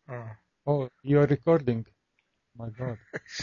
Oh. Oh, you are recording. My God.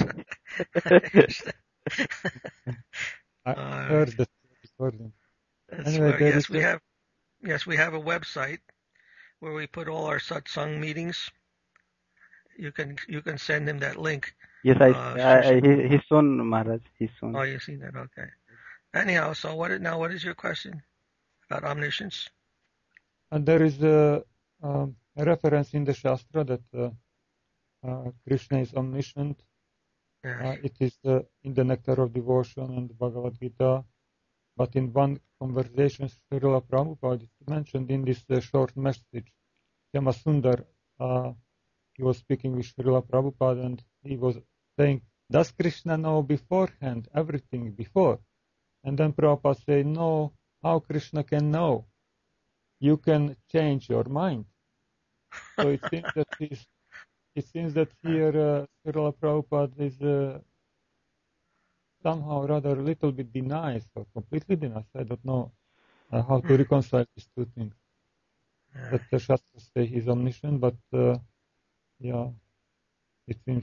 I heard that you're recording. Anyway, Right. there is We have a website where we put all our satsang meetings. You can send him that link. Yes, his son, Maharaj, his son. Oh, you've seen that. Okay. Anyhow, so what is your question about omniscience? And there is a reference in the Shastra that Krishna is omniscient. Yes. It is in the Nectar of Devotion and the Bhagavad Gita. But in one conversation, Srila Prabhupada is mentioned in this short message. Yamasundar, he was speaking with Srila Prabhupada and he was saying, does Krishna know beforehand everything before? And then Prabhupada said, no, how Krishna can know? You can change your mind. So it seems that here Srila Prabhupada is somehow rather a little bit denies or completely denies. I don't know how to reconcile these two things. That the Shastras say he's omniscient, but yeah, it seems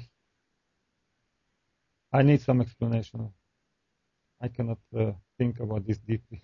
I need some explanation. I cannot think about this deeply.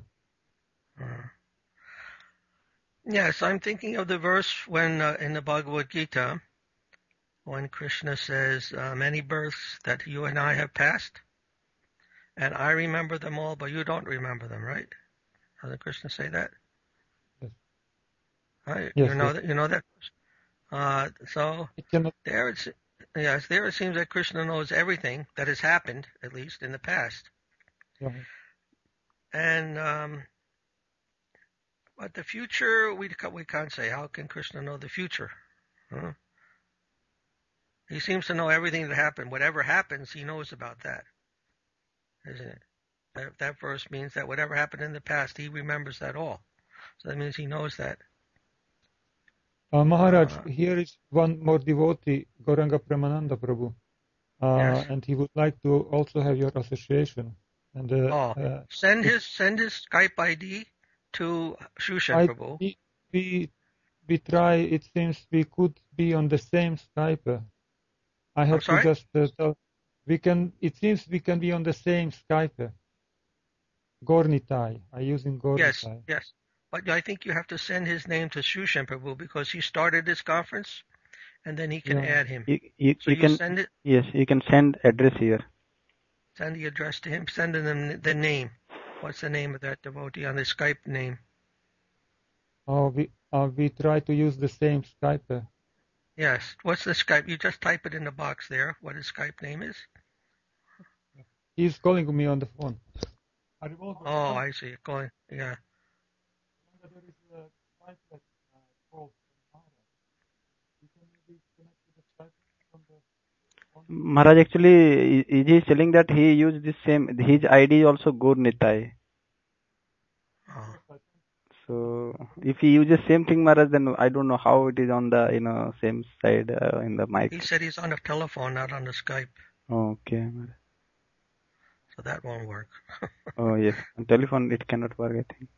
Yes, I'm thinking of the verse when in the Bhagavad Gita, when Krishna says, many births that you and I have passed, and I remember them all, but you don't remember them, right? Doesn't Krishna say that? Yes. Right? Yes, You know that. So there it seems that Krishna knows everything that has happened, at least in the past. Yeah. And but the future, we can't say. How can Krishna know the future? Huh? He seems to know everything that happened. Whatever happens, he knows about that, isn't it? That verse means that whatever happened in the past, he remembers that all. So that means he knows that. Maharaj, here is one more devotee, Gauranga Premananda Prabhu, yes. and he would like to also have your association. And send his Skype ID to Shushan Prabhu. We try. It seems we could be on the same Skype. I have to just tell. We can. It seems we can be on the same Skype. Gornitai. I using Gornitai. Yes. But I think you have to send his name to Shushan Prabhu because he started this conference, and then he can add him. You can send it. Yes, you can send address here. Send the address to him. Send him the name. What's the name of that devotee on the Skype name? Oh, we try to use the same Skype. Yes. What's the Skype? You just type it in the box there. What his Skype name is. He's calling me on the phone. Oh, I see. Calling. Yeah. There is a Skype that called Maharaj, actually, he is telling that he used the same. His ID is also Gornitai. So if he uses same thing, Maharaj, then I don't know how it is on the same side in the mic. He said he's on the telephone, not on the Skype. Okay. So that won't work. Oh yes, on telephone it cannot work, I think.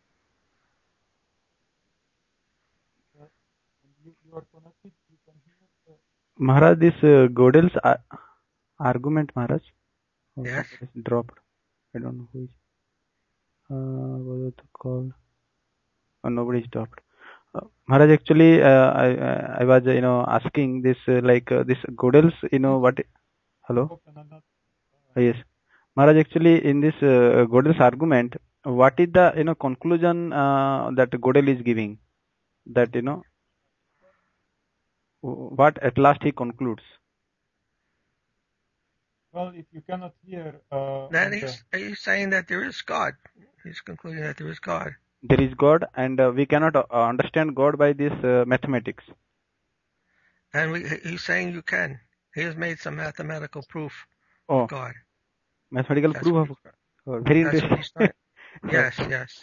You are connected. You can hear. Maharaj, this Gödel's argument, Maharaj. Yes. Dropped. I don't know who is. Was it called? Oh, nobody is dropped. Maharaj, actually, I was asking this this Gödel's, what? Hello. Yes, Maharaj. Actually, in this Gödel's argument, what is the conclusion that Gödel is giving? That what at last he concludes. Well, if you cannot hear, then he's saying that there is God. He's concluding that there is God. There is God, and we cannot understand God by this mathematics. And he's saying you can. He has made some mathematical proof of God. Mathematical proof of very interesting. Yes.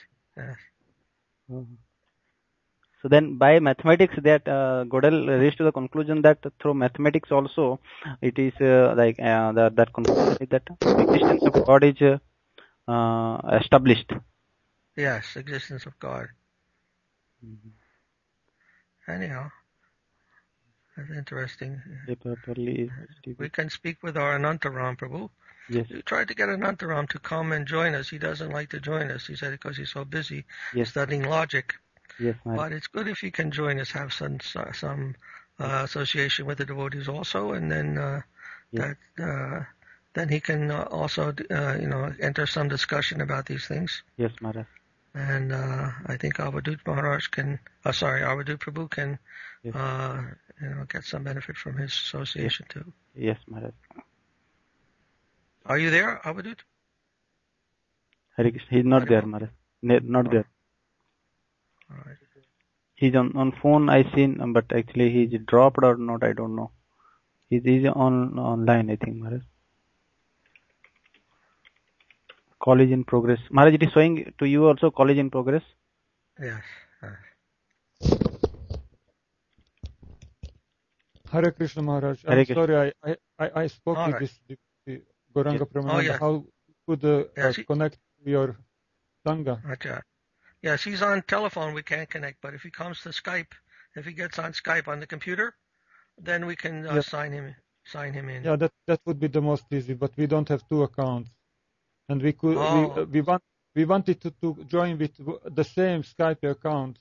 So then, by mathematics, that Gödel reached to the conclusion that through mathematics also, it is that conclusion is that the existence of God is established. Yes, existence of God. Anyhow. That's interesting. Totally We stupid. can speak with our Anantaram Prabhu. Yes, We tried to get Anantaram to come and join us. He doesn't like to join us. He said because he's so busy yes, studying logic. yes, Maharaj. But it's good if he can join us, have some association with the devotees also, and then Yes. then he can also enter some discussion about these things. Yes, Maharaj. And I think Avadut Prabhu can Yes. get some benefit from his association too. Yes, Maharaj. Are you there, Avadut? Hare Krishna. He's not there, Maharaj. Not there. All right. He's on phone. I seen, but actually he's dropped or not. I don't know. He's online. I think, Maharaj. College in progress. Maharaj, it is showing to you also college in progress. Yes. Hare Krishna Maharaj. Hare I'm Krishna. sorry, I spoke All with right. this Gauranga Pramananda. yes. How could Yes, connect to your Sangha? Okay. Yes, he's on telephone. We can't connect, but if he comes to Skype, if he gets on Skype on the computer, then we can Yeah. sign him in. Yeah, that would be the most easy, but we don't have two accounts. And we could we wanted to join with the same Skype account.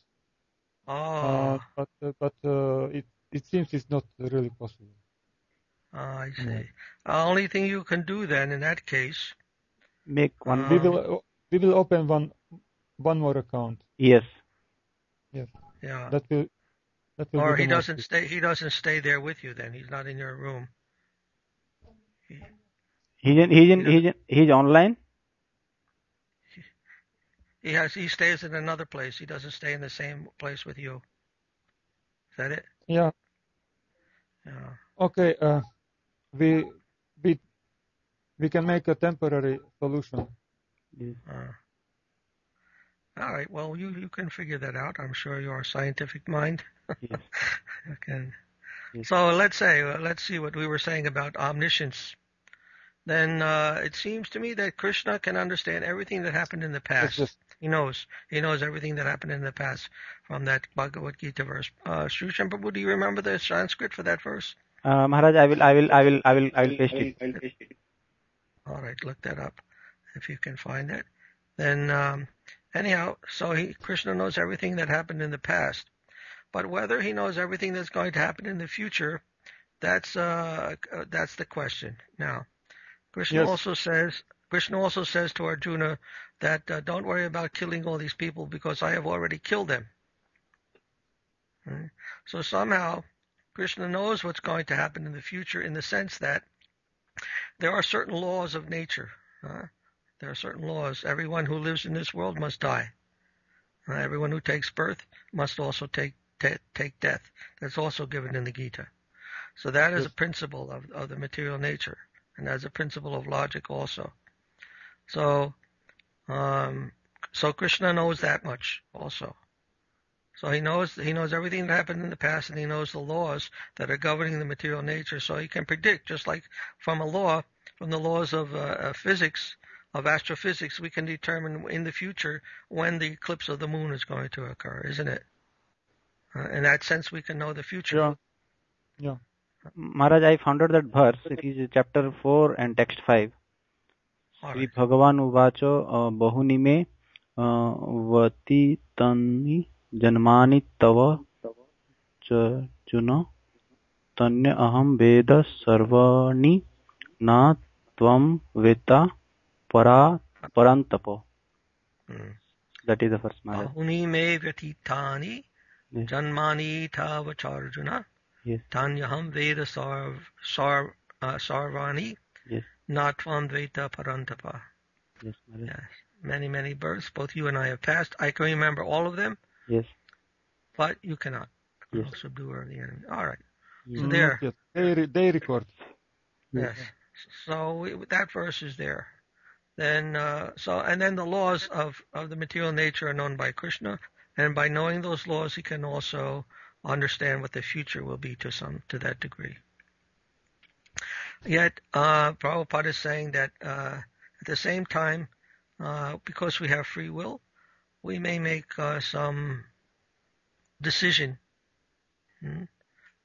But it seems it's not really possible. I see. Only thing you can do then in that case, Make one. We will open one more account. Yes. Yes. Yeah. That will Or be he doesn't stay. He doesn't stay there with you. Then he's not in your room. He's online. He stays in another place. He doesn't stay in the same place with you. Is that it? Yeah. Yeah. Okay. We can make a temporary solution. Yes. All right. Well, you can figure that out. I'm sure you're a scientific mind. Yes. Okay. Yes. So let's see what we were saying about omniscience. Then it seems to me that Krishna can understand everything that happened in the past. Yes. He knows everything that happened in the past from that Bhagavad Gita verse. Sri Prabhu, do you remember the Sanskrit for that verse? Maharaj, I will paste it. All right, look that up if you can find it. Then anyhow, so Krishna knows everything that happened in the past, but whether he knows everything that's going to happen in the future, that's the question. Now, Krishna also says to Arjuna that don't worry about killing all these people because I have already killed them. Right? So somehow Krishna knows what's going to happen in the future in the sense that there are certain laws of nature. There are certain laws. Everyone who lives in this world must die. Everyone who takes birth must also take death. That's also given in the Gita. So that is a principle of the material nature. And as a principle of logic also. So Krishna knows that much also. So he knows everything that happened in the past, and he knows the laws that are governing the material nature. So he can predict, just like from the laws of physics, of astrophysics, we can determine in the future when the eclipse of the moon is going to occur, isn't it? In that sense, we can know the future. Yeah. Maharaj, I found out that verse. It is chapter 4 and text 5. Sri Bhagavan uvacho bahuni me vati tani janmani tava chuna tanya aham veda sarvani na tvam veta parantapo. That is the first Maharaj. Bahuni me vati tani janmani tava charjuna. Yes. Tanyaham Veda Sarvani, yes. Natvam Veta Parantapa. Yes, Maharaj. Yes. Many, many births. Both you and I have passed. I can remember all of them. Yes. But you cannot. Yes. Subduer the enemy. All right. Yes. So there. They record. Yes. So that verse is there. Then and then the laws of the material nature are known by Krishna, and by knowing those laws, he can also understand what the future will be to that degree. Yet, Prabhupada is saying that at the same time, because we have free will, we may make some decision.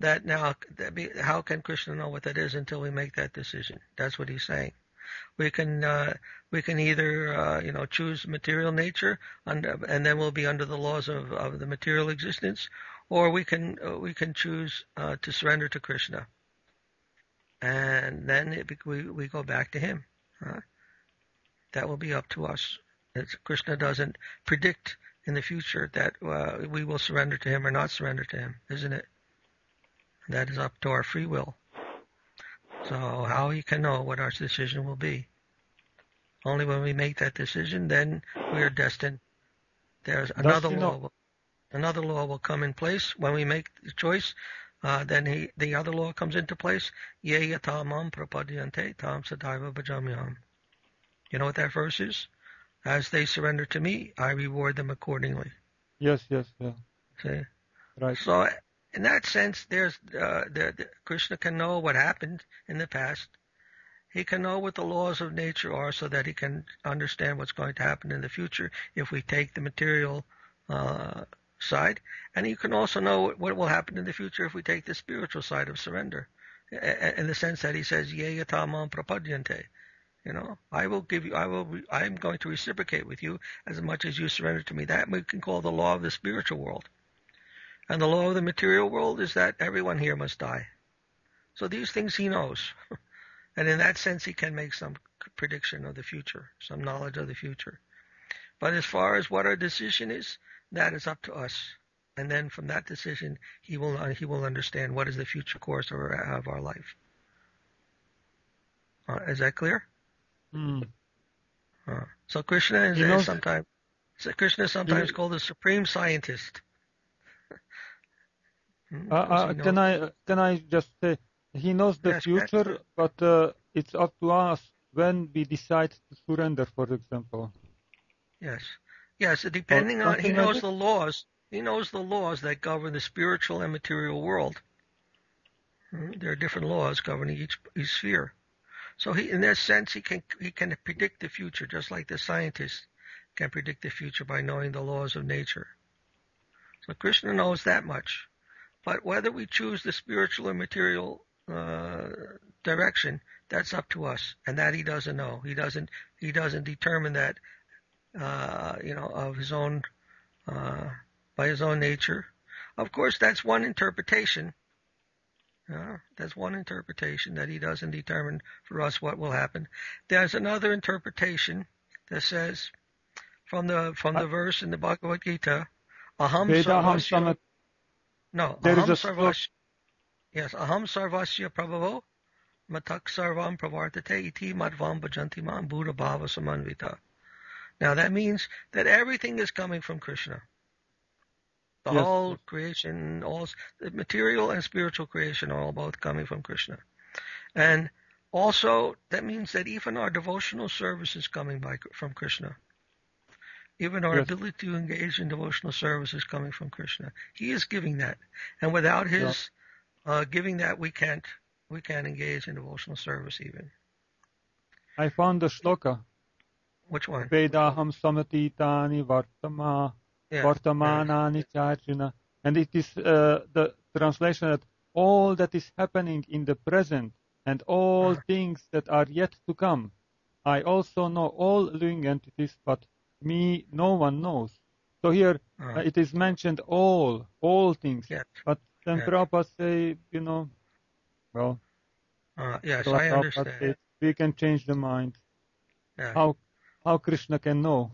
how can Krishna know what that is until we make that decision? That's what he's saying. We can either choose material nature and then we'll be under the laws of the material existence, or we can choose to surrender to Krishna, and then we go back to him. That will be up to us. Krishna doesn't predict in the future that we will surrender to him or not surrender to him, isn't it? That is up to our free will. So how he can know what our decision will be? Only when we make that decision, then we are destined. There's another law. Another law will come in place when we make the choice. Then the other law comes into place. Ye yatamam prapadyante tam sadaiva bhajamyam. You know what that verse is? As they surrender to me, I reward them accordingly. Yes, yeah. See? Right. So, in that sense, Krishna can know what happened in the past. He can know what the laws of nature are so that he can understand what's going to happen in the future if we take the material side. And he can also know what will happen in the future if we take the spiritual side of surrender. In the sense that he says, Ye yatamam prapadyante. I am going to reciprocate with you as much as you surrender to me. That we can call the law of the spiritual world. And the law of the material world is that everyone here must die. So these things he knows. And in that sense, he can make some prediction of the future, some knowledge of the future. But as far as what our decision is, that is up to us. And then from that decision, he will understand what is the future course of our life. Is that clear? So Krishna is sometimes called the supreme scientist. Can I just say, he knows the future, but it's up to us when we decide to surrender, for example. Yes. Depending on, he knows the laws. He knows the laws that govern the spiritual and material world. There are different laws governing each sphere. So in that sense, he can predict the future, just like the scientist can predict the future by knowing the laws of nature. So Krishna knows that much. But whether we choose the spiritual or material direction, that's up to us, and that he doesn't know. He doesn't determine that, of his own, by his own nature. Of course, that's one interpretation. That's one interpretation, that he doesn't determine for us what will happen. There's another interpretation that says, from the verse in the Bhagavad Gita, Aham sarvasya. No, Aham sarvasya. Yes, Aham sarvasya prabhavo matak sarvam pravartate iti madvam bhajanti mam buddha bhava samanvita. Now that means that everything is coming from Krishna. The whole creation, all the material and spiritual creation are all both coming from Krishna. And also, that means that even our devotional service is coming from Krishna. Even our ability to engage in devotional service is coming from Krishna. He is giving that. And without his giving that, we can't engage in devotional service even. I found the shloka. Which one? Vedaham samatitani Vartamanani Charjuna. And it is the translation that all that is happening in the present and all things that are yet to come. I also know all living entities, but me no one knows. So here it is mentioned all things. But then Prabhupada say, yes, I understand. Says, we can change the mind. How Krishna can know?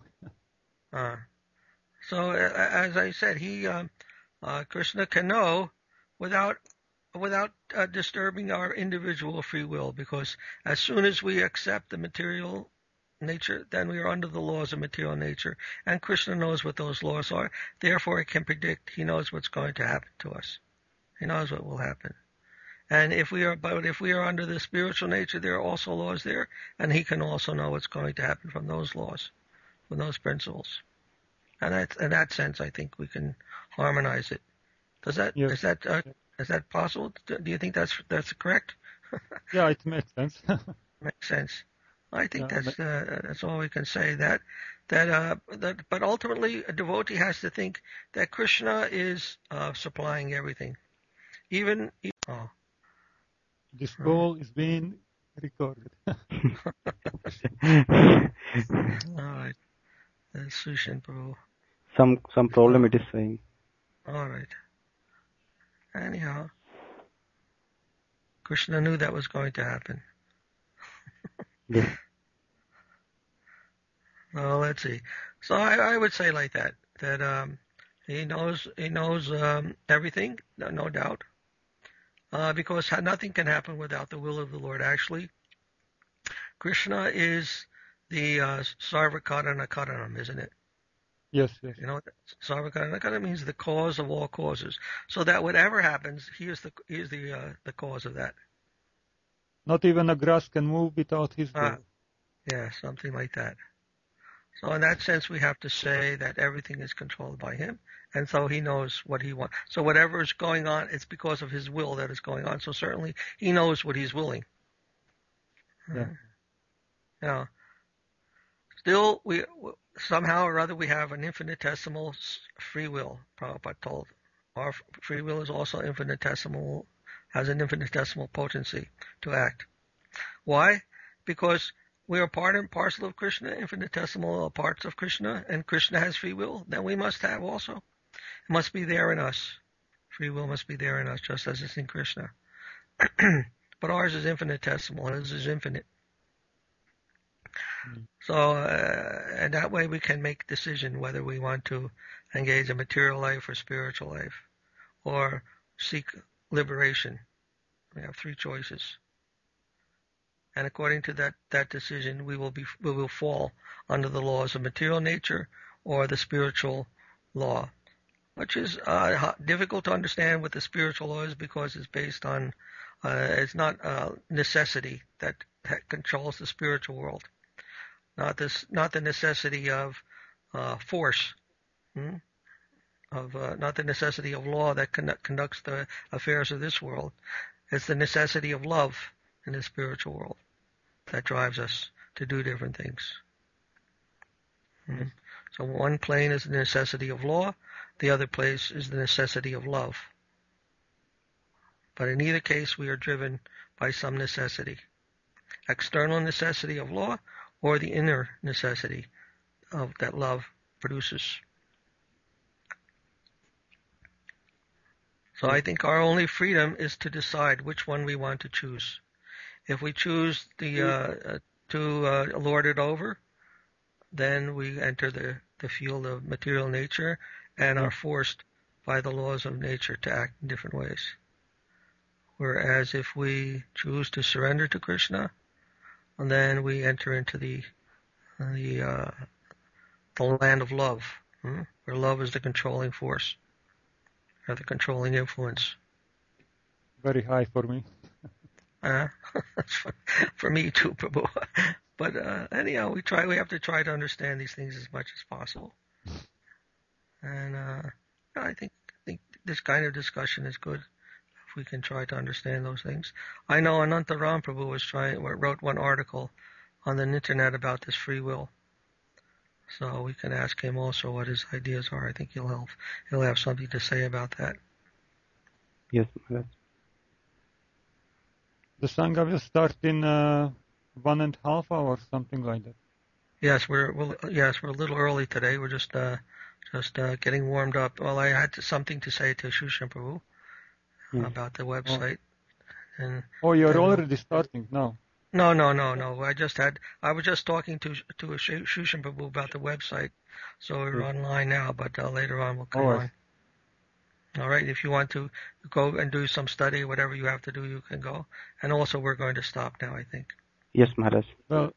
So as I said, Krishna can know without disturbing our individual free will, because as soon as we accept the material nature, then we are under the laws of material nature, and Krishna knows what those laws are. Therefore, he can predict. He knows what's going to happen to us. He knows what will happen. And if we are under the spiritual nature, there are also laws there, and he can also know what's going to happen from those laws, from those principles. And in that sense, I think we can harmonize it. Is that possible? Do you think that's correct? Yeah, it makes sense. Makes sense. I think that's all we can say. But ultimately, a devotee has to think that Krishna is supplying everything, Even oh, This call is being recorded. all right. That's Sushin Prabhu. Some problem it is saying. All right. Anyhow, Krishna knew that was going to happen. Yes. Well, let's see. So I would say like that he knows everything, no doubt, because nothing can happen without the will of the Lord. Actually, Krishna is the Sarvakaranam Karanam, isn't it? Yes. You know, Sarvakaranam Karanam means the cause of all causes. So that whatever happens, he is the cause of that. Not even a grass can move without his will. Yeah, something like that. So in that sense, we have to say that everything is controlled by him, and so he knows what he wants. So whatever is going on, it's because of his will that is going on. So certainly he knows what he's willing. Yeah. Now, still, we somehow or other we have an infinitesimal free will. Prabhupada told our free will is also infinitesimal, has an infinitesimal potency to act. Why? Because we are part and parcel of Krishna, infinitesimal parts of Krishna, and Krishna has free will. Then we must have also. It must be there in us. Free will must be there in us, just as it's in Krishna. But ours is infinitesimal. His is infinite. So, and that way we can make a decision whether we want to engage in material life or spiritual life, or seek liberation. We have three choices. And according to that decision, we will fall under the laws of material nature or the spiritual law, which is difficult to understand what the spiritual law is, because it's based on it's not necessity that controls the spiritual world, not the necessity of force, not the necessity of law that conducts the affairs of this world. It's the necessity of love in the spiritual world that drives us to do different things. So one plane is the necessity of law, the other place is the necessity of love. But in either case, we are driven by some necessity. External necessity of law, or the inner necessity of that love produces. So I think our only freedom is to decide which one we want to choose. If we choose to lord it over, then we enter the field of material nature and are forced by the laws of nature to act in different ways. Whereas if we choose to surrender to Krishna, then we enter into the land of love, where love is the controlling force, or the controlling influence. Very high for me. For me too, Prabhu. But anyhow, we have to try to understand these things as much as possible. And I think this kind of discussion is good if we can try to understand those things. I know Anantaram Prabhu wrote one article on the internet about this free will. So we can ask him also what his ideas are. I think he'll have something to say about that. Yes, Maharaj. The Sangha will start in 1.5 hours, something like that. Yes, we're a little early today. We're just getting warmed up. Well, I had something to say to Shushan Prabhu about the website. You're already starting now. No. I was just talking to Shushan Prabhu about the website, so we're online now. But later on we'll come on. All right. If you want to go and do some study, whatever you have to do, you can go. And also, we're going to stop now, I think. Yes, Maharaj. Well,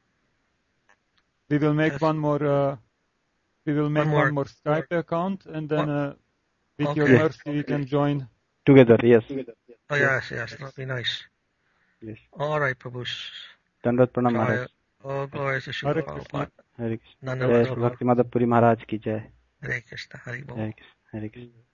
we will make one more. We will make one more Skype account, and then with your mercy, we can join together. Yes. Oh yes, that'll be nice. Yes. All right, Prabhu. Dandavat Pranam Maharaj. Oh, glory to Srila Prabhupada. Hare Krishna. Jai Bhakti Madhapuri Maharaj ki jai. Hare Krishna. Hare Bol. Hare Krishna. Hare Krishna.